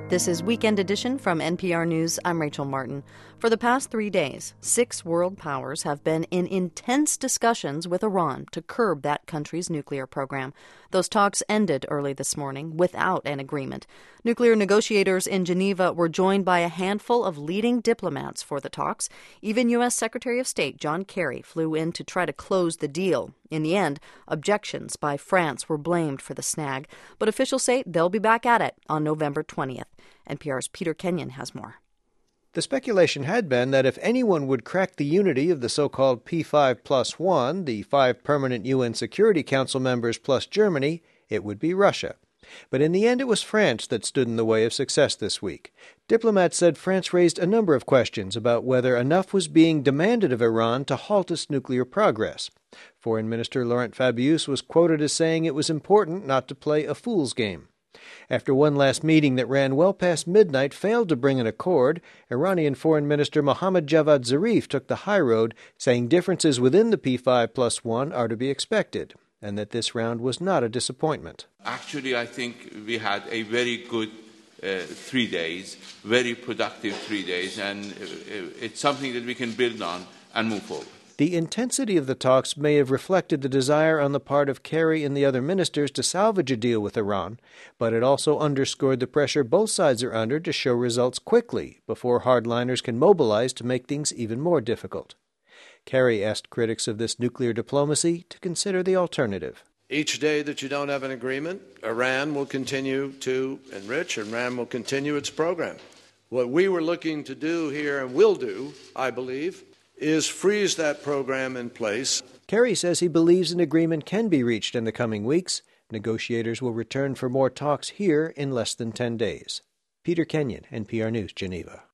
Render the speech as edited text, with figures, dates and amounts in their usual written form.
This is Weekend Edition from NPR News. I'm Rachel Martin. For the past 3 days, 6 world powers have been in intense discussions with Iran to curb that country's nuclear program. Those talks ended early this morning without an agreement. Nuclear negotiators in Geneva were joined by a handful of leading diplomats for the talks. Even U.S. Secretary of State John Kerry flew in to try to close the deal. In the end, objections by France were blamed for the snag, but officials say they'll be back at it on November 20th. NPR's Peter Kenyon has more. The speculation had been that if anyone would crack the unity of the so-called P5+1, the 5 permanent UN Security Council members plus Germany, it would be Russia. But in the end, it was France that stood in the way of success this week. Diplomats said France raised a number of questions about whether enough was being demanded of Iran to halt its nuclear progress. Foreign Minister Laurent Fabius was quoted as saying it was important not to play a fool's game. After one last meeting that ran well past midnight failed to bring an accord, Iranian Foreign Minister Mohammad Javad Zarif took the high road, saying differences within the P5+1 are to be expected, and that this round was not a disappointment. Actually, I think we had a very good 3 days, very productive 3 days, and it's something that we can build on and move forward. The intensity of the talks may have reflected the desire on the part of Kerry and the other ministers to salvage a deal with Iran, but it also underscored the pressure both sides are under to show results quickly before hardliners can mobilize to make things even more difficult. Kerry asked critics of this nuclear diplomacy to consider the alternative. Each day that you don't have an agreement, Iran will continue to enrich, Iran will continue its program. What we were looking to do here and will do, I believe, is freeze that program in place. Kerry says he believes an agreement can be reached in the coming weeks. Negotiators will return for more talks here in less than 10 days. Peter Kenyon, NPR News, Geneva.